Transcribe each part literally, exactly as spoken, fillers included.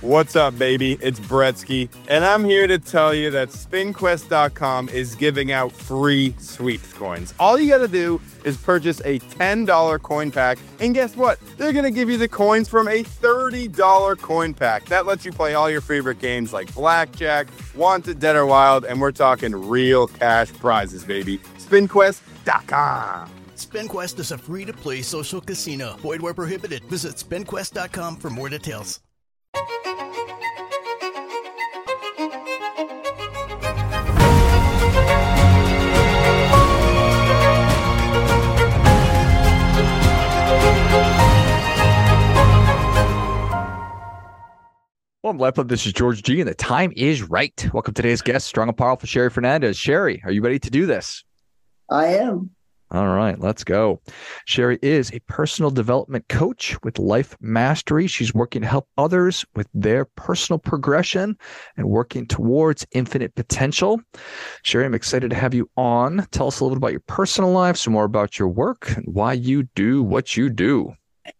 What's up, baby? It's Bretsky, and I'm here to tell you that spin quest dot com is giving out free sweeps coins. All you gotta do is purchase a ten dollar coin pack, and guess what? They're gonna give you the coins from a thirty dollar coin pack. That lets you play all your favorite games like Blackjack, Wanted, Dead or Wild, and we're talking real cash prizes, baby. spin quest dot com. SpinQuest is a free-to-play social casino. Void where prohibited. Visit spin quest dot com for more details. Well, Life Club, this is George G, and the time is right. Welcome to today's guest, strong and powerful Sherry Fernandez. Sherry, are you ready to do this? I am. All right, let's go. Sherry is a personal development coach with Life Mastery. She's working to help others with their personal progression and working towards infinite potential. Sherry, I'm excited to have you on. Tell us a little bit about your personal life, some more about your work, and why you do what you do.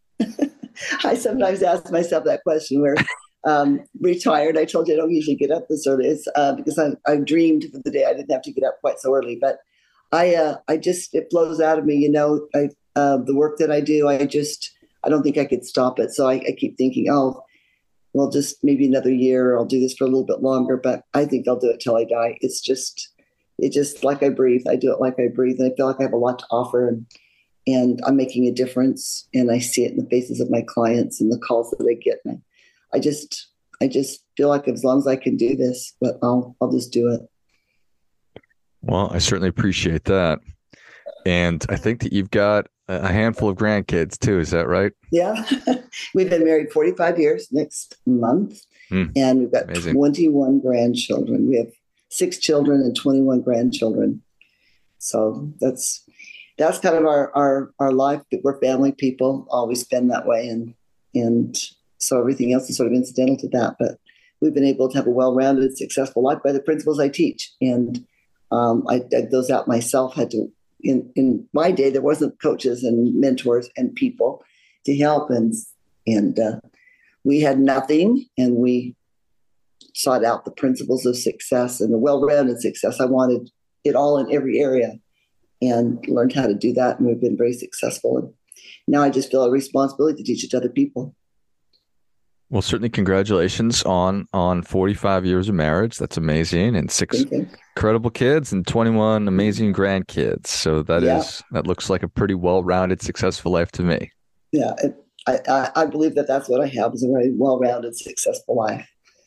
I sometimes ask myself that question where um, retired. I told you I don't usually get up this early. It's uh, because I, I dreamed for the day I didn't have to get up quite so early. But I, uh, I just, it flows out of me, you know, I, uh, the work that I do, I just, I don't think I could stop it. So I, I keep thinking, oh, well, just maybe another year, I'll do this for a little bit longer, but I think I'll do it till I die. It's just, it's just like I breathe. I do it like I breathe. And I feel like I have a lot to offer, and, and I'm making a difference. And I see it in the faces of my clients and the calls that I get. And I, I just, I just feel like as long as I can do this, but I'll, I'll just do it. Well, I certainly appreciate that. And I think that you've got a handful of grandkids too. Is that right? Yeah. We've been married forty-five years next month. Mm, and we've got amazing. twenty-one grandchildren. We have six children and twenty-one grandchildren. So that's, that's kind of our, our, our life. We're family people, always been that way. And, and so everything else is sort of incidental to that, but we've been able to have a well-rounded, successful life by the principles I teach. And Um, I dug those out myself. Had to in in my day there wasn't coaches and mentors and people to help, and and uh, we had nothing, and we sought out the principles of success and the well-rounded success. I wanted it all in every area, and learned how to do that, and we've been very successful. And now I just feel a responsibility to teach it to other people. Well, certainly congratulations on on forty-five years of marriage. That's amazing. And six incredible kids and twenty-one amazing grandkids. So that Yeah. is that looks like a pretty well-rounded, successful life to me. Yeah, it, I, I I believe that that's what I have, is a very well-rounded, successful life.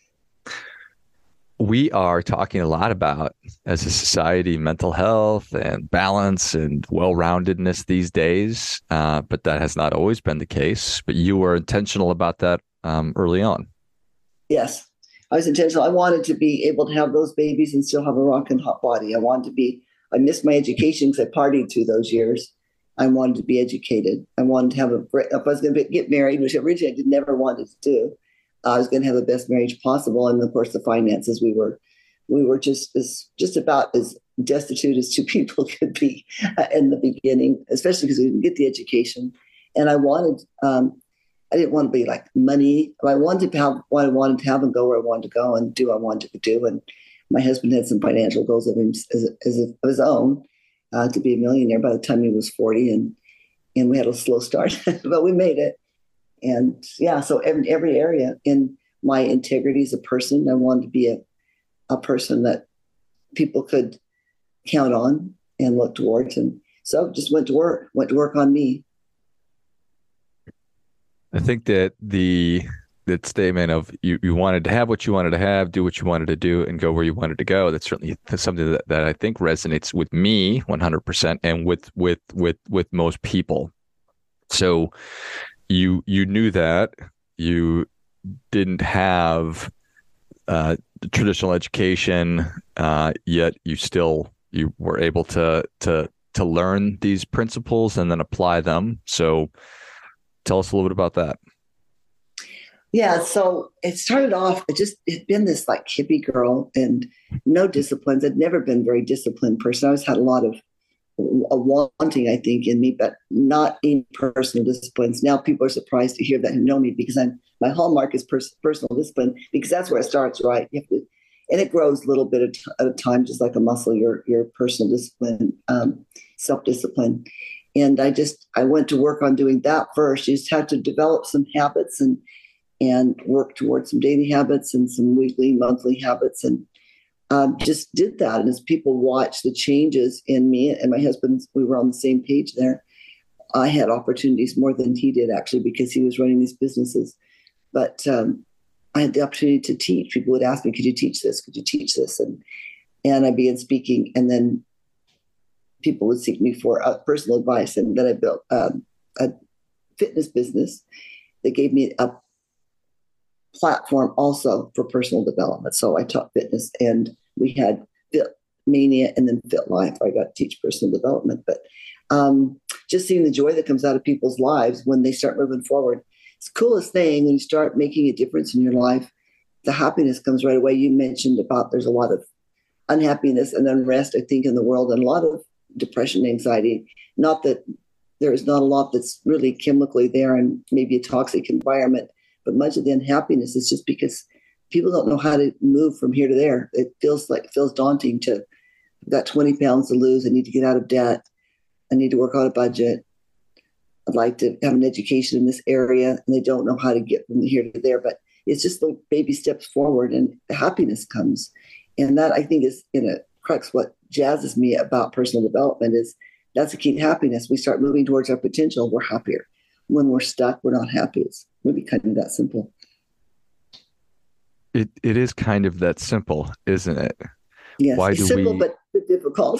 We are talking a lot about, as a society, mental health and balance and well-roundedness these days, uh, but that has not always been the case. But you were intentional about that um, early on. Yes, I was intentional. I wanted to be able to have those babies and still have a rockin' hot body. I wanted to be, I missed my education because I partied through those years. I wanted to be educated. I wanted to have a, if I was going to get married, which originally I did never wanted to do, I was going to have the best marriage possible. And of course, the finances, we were, we were just as, just about as destitute as two people could be uh, in the beginning, especially because we didn't get the education. And I wanted, um, I didn't want to be like money. I wanted to have what I wanted to have and go where I wanted to go and do what I wanted to do. And my husband had some financial goals of, him, as, as of his own uh, to be a millionaire by the time he was forty. And, and we had a slow start, but we made it. And yeah, so every, every area in my integrity as a person, I wanted to be a, a person that people could count on and look towards. And so just went to work, went to work on me. I think that the that statement of you, you wanted to have what you wanted to have, do what you wanted to do, and go where you wanted to go, that's certainly something that, that I think resonates with me one hundred percent and with with with with most people. So you you knew that you didn't have uh, traditional education, uh, yet you still you were able to to to learn these principles and then apply them. So tell us a little bit about that. Yeah, so it started off, it just, it'd been this like hippie girl and no disciplines. I'd never been a very disciplined person. I always had a lot of a wanting, I think, in me, but not in personal disciplines. Now people are surprised to hear that and know me because I'm my hallmark is pers- personal discipline because that's where it starts, right? You have to, and it grows a little bit at, t- at a time, just like a muscle. Your your personal discipline, um, self discipline, and I just I went to work on doing that first. You just had to develop some habits and and work towards some daily habits and some weekly, monthly habits, and um, just did that. And as people watched the changes in me and my husband, we were on the same page there. I had opportunities more than he did, actually, because he was running these businesses. But um, I had the opportunity to teach. People would ask me, could you teach this? Could you teach this? And and I began speaking. And then people would seek me for uh, personal advice. And then I built um, a fitness business that gave me a platform also for personal development. So I taught fitness, and we had Fit Mania and then Fit Life. I got to teach personal development, but um, just seeing the joy that comes out of people's lives when they start moving forward. It's the coolest thing when you start making a difference in your life. The happiness comes right away. You mentioned about there's a lot of unhappiness and unrest, I think, in the world, and a lot of depression, anxiety. Not that there is not a lot that's really chemically there and maybe a toxic environment, but much of the unhappiness is just because people don't know how to move from here to there. It feels like it feels daunting to I've got twenty pounds to lose. I need to get out of debt. I need to work on a budget. I'd like to have an education in this area, and they don't know how to get from here to there. But it's just the baby steps forward, and the happiness comes. And that, I think, is in a crux what jazzes me about personal development is that's the key to happiness. We start moving towards our potential, we're happier. When we're stuck, we're not happy. It's really kind of that simple. It it is kind of that simple, isn't it? Yes, Why it's do simple we... but, but difficult.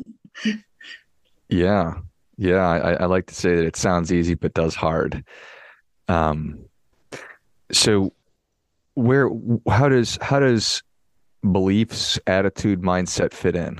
Yeah, yeah. I, I like to say that it sounds easy but does hard. Um, so where how does how does beliefs, attitude, mindset fit in?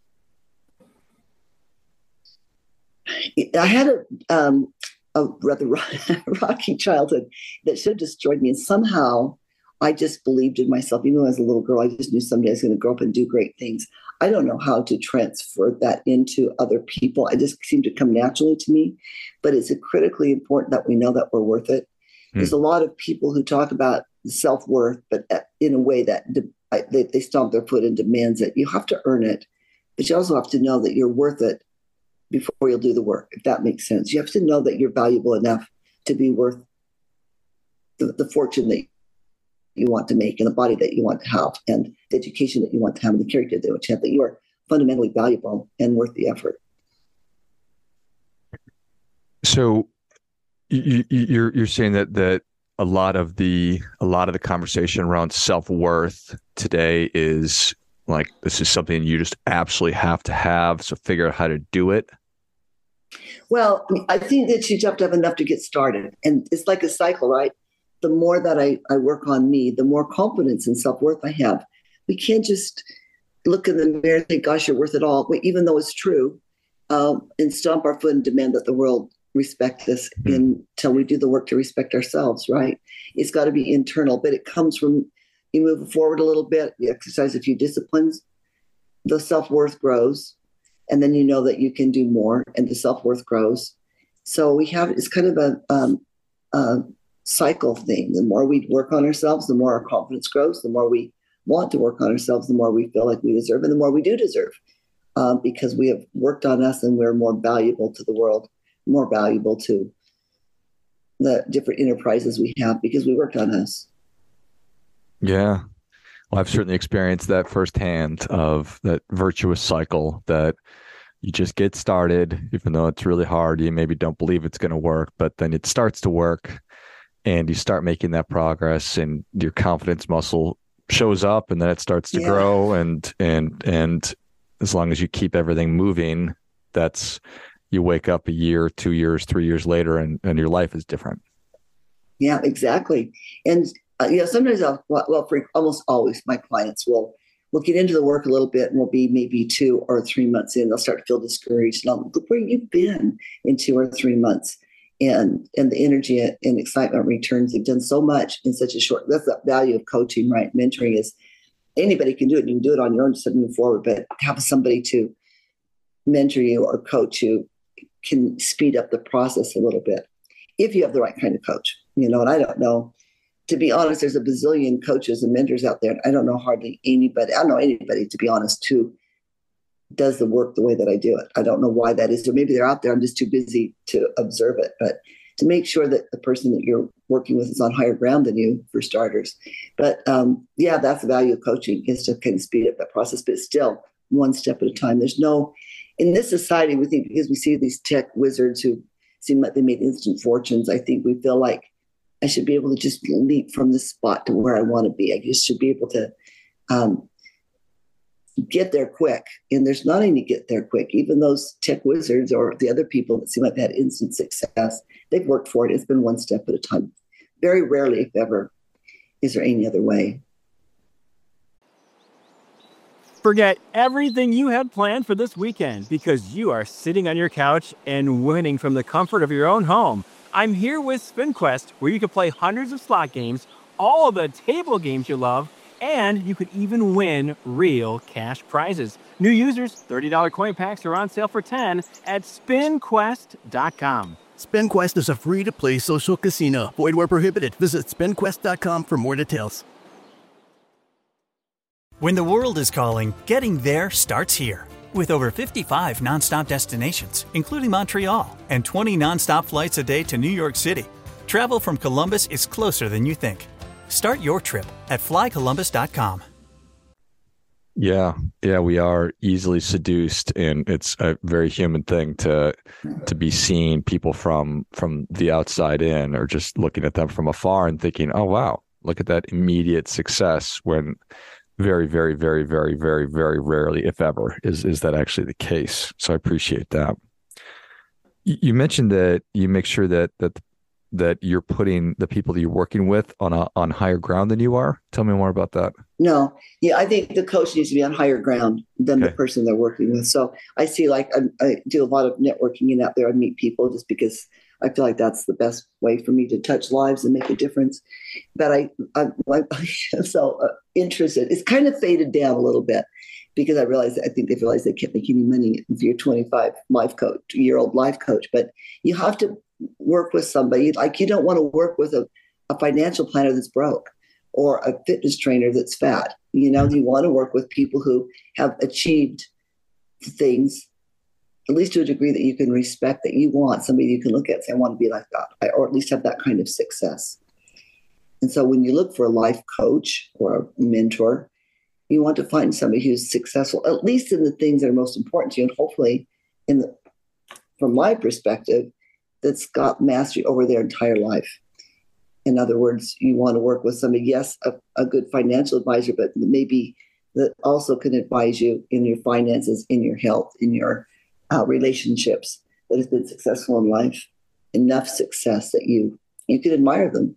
I had a um, a rather rocky childhood that should have destroyed me, and somehow I just believed in myself. Even when I was a little girl, I just knew someday I was going to grow up and do great things. I don't know how to transfer that into other people. It just seemed to come naturally to me. But it's critically important that we know that we're worth it. Hmm. There's a lot of people who talk about self-worth, but in a way that de- they, they stomp their foot and demands it. You have to earn it, but you also have to know that you're worth it before you'll do the work, if that makes sense. You have to know that you're valuable enough to be worth the, the fortune that you want to make and the body that you want to have and the education that you want to have and the character that you want to have, that you are fundamentally valuable and worth the effort. So you, you're you're saying that that a lot of the a lot of the conversation around self-worth today is like, this is something you just absolutely have to have, so figure out how to do it. Well, I think that you have to have enough to get started. And it's like a cycle, right? The more that I, I work on me, the more confidence and self-worth I have. We can't just look in the mirror and think, gosh, you're worth it all, even though it's true, um, and stomp our foot and demand that the world respect us mm-hmm. until we do the work to respect ourselves, right? It's got to be internal, but it comes from, you move forward a little bit, you exercise a few disciplines, the self-worth grows, and then you know that you can do more, and the self-worth grows. So we have, it's kind of a, um, a cycle thing. The more we work on ourselves, the more our confidence grows, the more we want to work on ourselves, the more we feel like we deserve, and the more we do deserve, um, because we have worked on us and we're more valuable to the world, more valuable to the different enterprises we have because we worked on us. Yeah. Well, I've certainly experienced that firsthand, of that virtuous cycle that you just get started, even though it's really hard. You maybe don't believe it's going to work, but then it starts to work and you start making that progress and your confidence muscle shows up, and then it starts to yeah. grow. And, and, and as long as you keep everything moving, that's, you wake up a year, two years, three years later, and, and your life is different. Yeah, exactly. And Uh, you know, sometimes I'll, well, for almost always, my clients will will get into the work a little bit, and will be maybe two or three months in. They'll start to feel discouraged. And I'll look where you've been in two or three months, and and the energy and excitement returns. They've done so much in such a short. That's the value of coaching, right? Mentoring is anybody can do it. You can do it on your own, just to move forward, but have somebody to mentor you or coach you can speed up the process a little bit if you have the right kind of coach. You know, and I don't know, to be honest, there's a bazillion coaches and mentors out there. I don't know hardly anybody, I don't know anybody, to be honest, who does the work the way that I do it. I don't know why that is. Or maybe they're out there, I'm just too busy to observe it. But to make sure that the person that you're working with is on higher ground than you, for starters. But um, yeah, that's the value of coaching, is to kind of speed up that process, but still one step at a time. There's no, in this society, we think because we see these tech wizards who seem like they made instant fortunes, I think we feel like I should be able to just leap from this spot to where I want to be. I just should be able to um, get there quick. And there's not any get there quick. Even those tech wizards or the other people that seem like they had instant success, they've worked for it. It's been one step at a time. Very rarely, if ever, is there any other way. Forget everything you had planned for this weekend because you are sitting on your couch and winning from the comfort of your own home. I'm here with SpinQuest, where you can play hundreds of slot games, all of the table games you love, and you could even win real cash prizes. New users, thirty dollars coin packs are on sale for ten dollars at spin quest dot com. SpinQuest is a free-to-play social casino. Void where prohibited. Visit spin quest dot com for more details. When the world is calling, getting there starts here. With over fifty-five nonstop destinations, including Montreal, and twenty nonstop flights a day to New York City, travel from Columbus is closer than you think. Start your trip at fly columbus dot com. Yeah, yeah, we are easily seduced, and it's a very human thing to to be seeing people from from the outside in, or just looking at them from afar and thinking, "Oh, wow, look at that immediate success," when very, very, very, very, very, very rarely, if ever, is is that actually the case. So I appreciate that. You mentioned that you make sure that that that you're putting the people that you're working with on a on higher ground than you are. Tell me more about that. No, yeah, I think the coach needs to be on higher ground than Okay. the person they're working with. So I see, like, I, I do a lot of networking and out there. I meet people just because I feel like that's the best way for me to touch lives and make a difference. But I, I, I'm so uh, interested. It's kind of faded down a little bit because I realize, I think they've realized they can't make any money if you're twenty-five life coach, year old life coach. But you have to work with somebody. Like, you don't want to work with a, a financial planner that's broke or a fitness trainer that's fat. You know, you want to work with people who have achieved things, at least to a degree that you can respect, that you want somebody you can look at and say, I want to be like that, or at least have that kind of success. And so when you look for a life coach or a mentor, you want to find somebody who's successful, at least in the things that are most important to you. And hopefully, in the, from my perspective, that's got mastery over their entire life. In other words, you want to work with somebody, yes, a, a good financial advisor, but maybe that also can advise you in your finances, in your health, in your Uh, relationships, that has been successful in life, enough success that you you can admire them.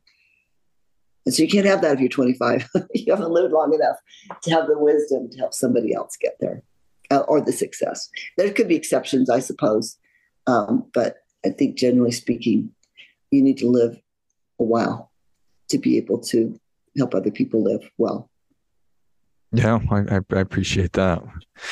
And so you can't have that if you're twenty-five. You haven't lived long enough to have the wisdom to help somebody else get there, uh, or the success. There could be exceptions, I suppose, um, but I think generally speaking, you need to live a while to be able to help other people live well. Yeah, I, I appreciate that.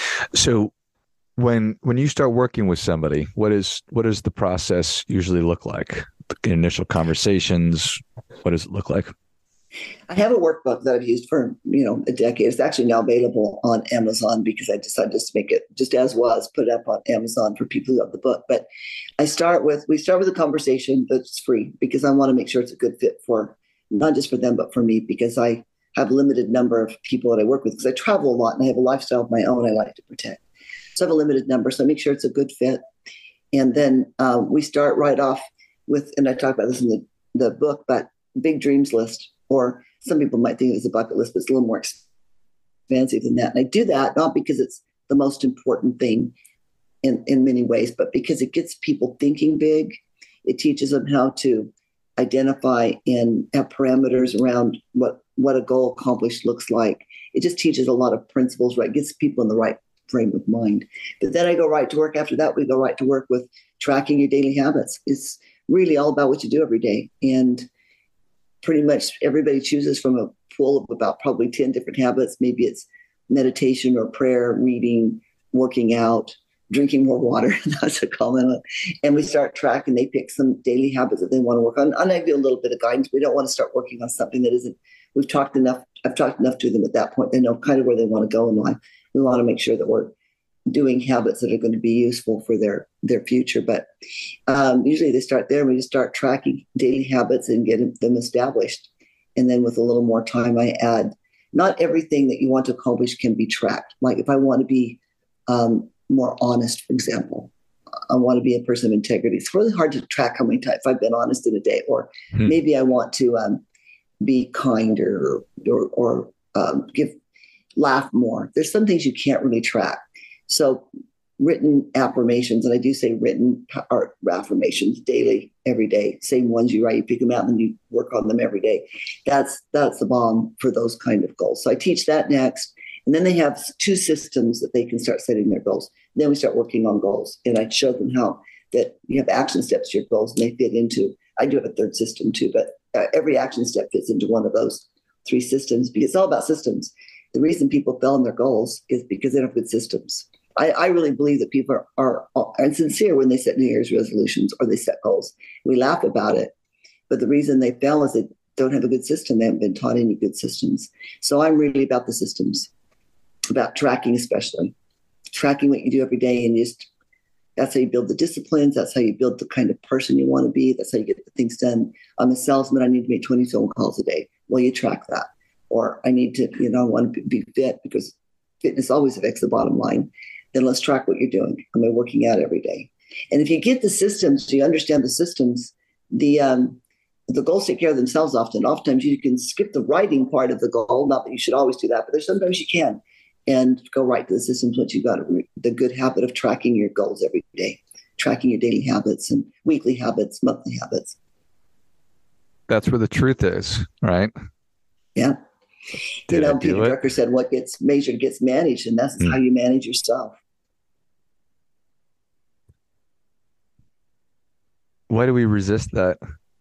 So when when you start working with somebody, what is what does the process usually look like? The initial conversations, what does it look like? I have a workbook that I've used for, you know, a decade. It's actually now available on Amazon because I decided just to make it just as was, put it up on Amazon for people who have the book. But I start with, we start with a conversation that's free because I want to make sure it's a good fit for, not just for them, but for me, because I have a limited number of people that I work with because I travel a lot and I have a lifestyle of my own I like to protect. So I have a limited number. So I make sure it's a good fit. And then uh, we start right off with, and I talk about this in the, the book, but big dreams list. Or some people might think it's a bucket list, but it's a little more expansive than that. And I do that not because it's the most important thing in, in many ways, but because it gets people thinking big. It teaches them how to identify and have parameters around what, what a goal accomplished looks like. It just teaches a lot of principles, right? It gets people in the right frame of mind. But then I go right to work. After that, we go right to work with tracking your daily habits. It's really all about what you do every day. And pretty much everybody chooses from a pool of about probably ten different habits. Maybe it's meditation or prayer, reading, working out, drinking more water. That's a common. And we start tracking. They pick some daily habits that they want to work on. And I do a little bit of guidance. We don't want to start working on something that isn't, we've talked enough. I've talked enough to them at that point. They know kind of where they want to go in life. We want to make sure that we're doing habits that are going to be useful for their, their future. But um, usually they start there and we just start tracking daily habits and get them established. And then with a little more time, I add, not everything that you want to accomplish can be tracked. Like if I want to be um, more honest, for example, I want to be a person of integrity. It's really hard to track how many times I've been honest in a day, or hmm. maybe I want to um, be kinder or, or, or um, give, laugh more. There's some things you can't really track. So written affirmations, and I do say written art affirmations daily, every day, same ones you write, you pick them out and you work on them every day. That's, that's the bomb for those kind of goals. So I teach that next. And then they have two systems that they can start setting their goals. Then we start working on goals. And I show them how that you have action steps to your goals and they fit into, I do have a third system too, but uh, every action step fits into one of those three systems because it's all about systems. The reason people fail in their goals is because they don't have good systems. I, I really believe that people are, are, are sincere when they set New Year's resolutions or they set goals. We laugh about it, but the reason they fail is they don't have a good system. They haven't been taught any good systems. So I'm really about the systems, about tracking, especially tracking what you do every day, and just that's how you build the disciplines. That's how you build the kind of person you want to be. That's how you get the things done. I'm a salesman. I need to make twenty phone calls a day. Well, you track that. Or I need to, you know, I want to be fit because fitness always affects the bottom line. Then let's track what you're doing. Am I working out every day? And if you get the systems, so you understand the systems, the um, the goals take care of themselves often. Oftentimes you can skip the writing part of the goal. Not that you should always do that, but there's sometimes you can. And go right to the systems once you've got the good habit of tracking your goals every day, tracking your daily habits and weekly habits, monthly habits. That's where the truth is, right? Yeah. Did you know, I do Peter it? Drucker said, what gets measured gets managed, and that's mm. how you manage yourself. Why do we resist that?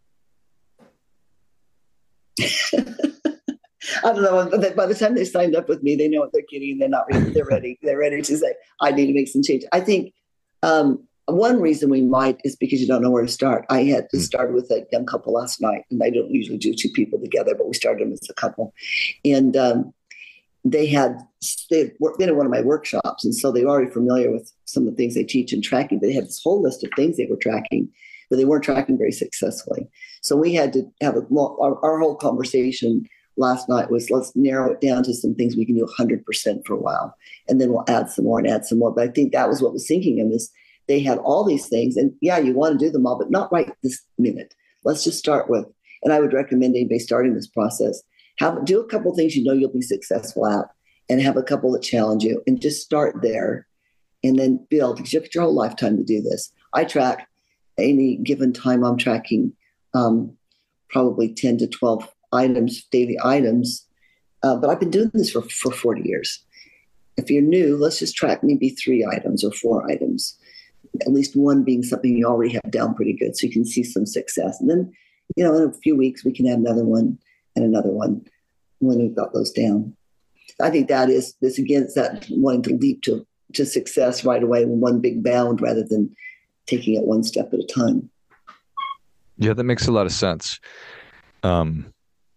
I don't know. But by the time they signed up with me, they know what they're getting, and they're not ready. They're ready. They're ready to say, I need to make some change. I think um, one reason we might is because you don't know where to start. I had to start with a young couple last night, and I don't usually do two people together, but we started them as a couple. And um, they had they'd been in one of my workshops, and so they were already familiar with some of the things they teach in tracking. But they had this whole list of things they were tracking, but they weren't tracking very successfully. So we had to have a our, our whole conversation last night was, let's narrow it down to some things we can do one hundred percent for a while, and then we'll add some more and add some more. But I think that was what was sinking them, is they had all these things, and yeah, you want to do them all, but not right this minute. Let's just start with, and I would recommend anybody starting this process, have do a couple things you know you'll be successful at, and have a couple that challenge you, and just start there, and then build, because you have your whole lifetime to do this. I track any given time. I'm tracking um, probably ten to twelve items, daily items, uh, but I've been doing this for, for forty years. If you're new, let's just track maybe three items or four items, at least one being something you already have down pretty good, so you can see some success. And then, you know, in a few weeks, we can add another one and another one when we've got those down. I think that is, this again, it's that wanting to leap to, to success right away in one big bound rather than taking it one step at a time. Yeah, that makes a lot of sense. Um,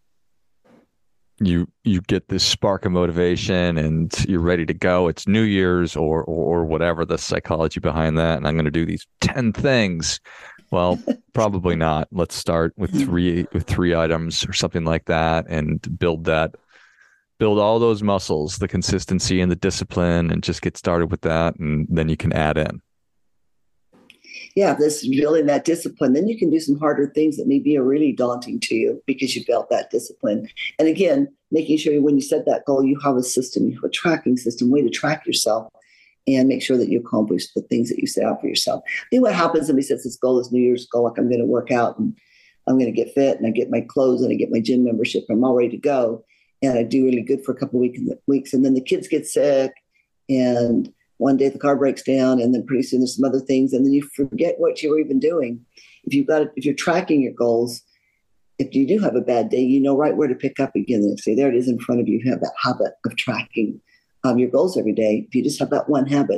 you you get this spark of motivation and you're ready to go. It's New Year's or or, or whatever the psychology behind that, and I'm going to do these ten things. Well, probably not. Let's start with three with three items or something like that, and build that, build all those muscles, the consistency and the discipline, and just get started with that, and then you can add in. Yeah, this building that discipline, then you can do some harder things that maybe are really daunting to you because you built that discipline. And again, making sure when you set that goal, you have a system, you have a tracking system, way to track yourself and make sure that you accomplish the things that you set out for yourself. I think what happens when he sets this goal, this New Year's goal, like I'm going to work out and I'm going to get fit and I get my clothes and I get my gym membership, I'm all ready to go. And I do really good for a couple of week, weeks. And then the kids get sick and one day the car breaks down, and then pretty soon there's some other things, and then you forget what you were even doing. If you've got, if you're tracking your goals, if you do have a bad day, you know right where to pick up again the next day. There it is in front of you. You have that habit of tracking um, your goals every day. If you just have that one habit,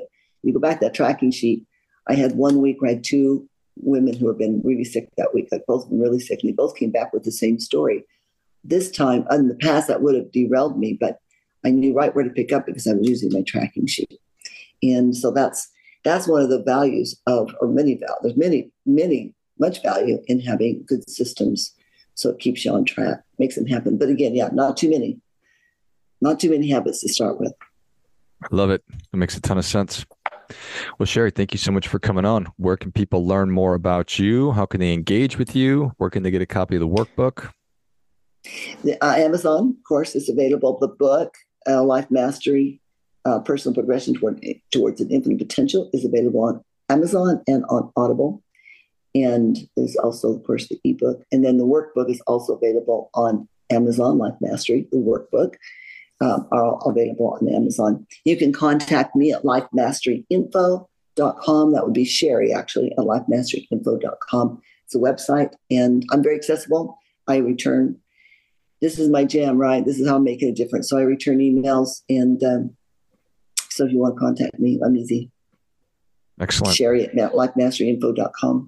you go back to that tracking sheet. I had one week where I had two women who had been really sick that week, like both of them really sick, and they both came back with the same story. This time, in the past, that would have derailed me, but I knew right where to pick up because I was using my tracking sheet. And so that's that's one of the values of, or many values, there's many, many, much value in having good systems. So it keeps you on track, makes them happen. But again, yeah, not too many, not too many habits to start with. I love it. It makes a ton of sense. Well, Sherry, thank you so much for coming on. Where can people learn more about you? How can they engage with you? Where can they get a copy of the workbook? The, uh, Amazon, of course, is available. The book, uh, Life Mastery, uh, Personal Progression Toward, Towards an Infinite Potential, is available on Amazon and on Audible. And there's also, of course, the ebook. And then the workbook is also available on Amazon, Life Mastery, the workbook. Um, are all available on Amazon. You can contact me at life mastery info dot com. That would be Sherry, actually, at life mastery info dot com. It's a website, and I'm very accessible. I return. This is my jam, right? This is how I'm making a difference. So I return emails, and um, so if you want to contact me, I'm easy. Excellent. Sherry at life mastery info dot com.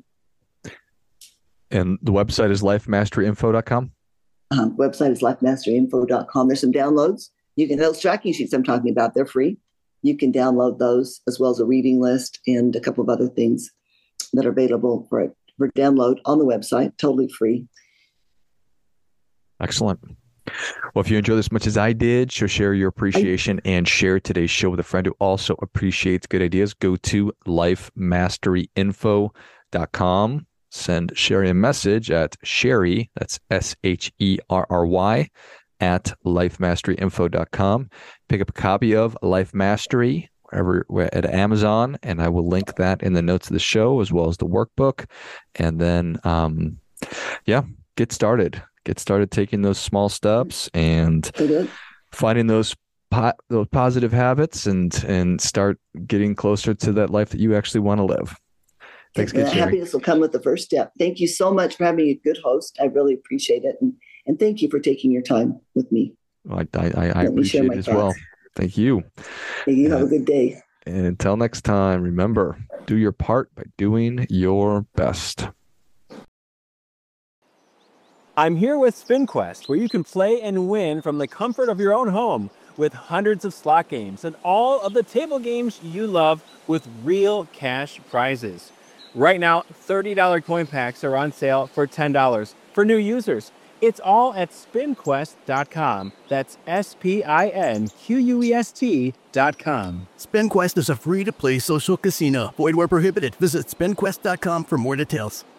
And the website is life mastery info dot com? Um, website is life mastery info dot com. There's some downloads. You can, those tracking sheets I'm talking about, they're free. You can download those, as well as a reading list and a couple of other things that are available for, for download on the website, totally free. Excellent. Well, if you enjoyed this as much as I did, show share your appreciation I, and share today's show with a friend who also appreciates good ideas. Go to life mastery info dot com. Send Sherry a message at Sherry, that's S H E R R Y, at life mastery info dot com. Pick up a copy of Life Mastery wherever at Amazon, and I will link that in the notes of the show as well as the workbook. And then, um, yeah, get started. Get started taking those small steps and finding those po- those positive habits and and start getting closer to that life that you actually want to live. Thanks, and happiness will come with the first step. Thank you so much for having a good host. I really appreciate it. And, and thank you for taking your time with me. I, I, I appreciate it as thoughts. well. Thank you. And you have a good day. And until next time, remember, do your part by doing your best. I'm here with SpinQuest, where you can play and win from the comfort of your own home with hundreds of slot games and all of the table games you love with real cash prizes. Right now, thirty dollars coin packs are on sale for ten dollars for new users. It's all at spin quest dot com. That's S P I N Q U E S T dot com. SpinQuest is a free-to-play social casino. Void where prohibited. Visit spin quest dot com for more details.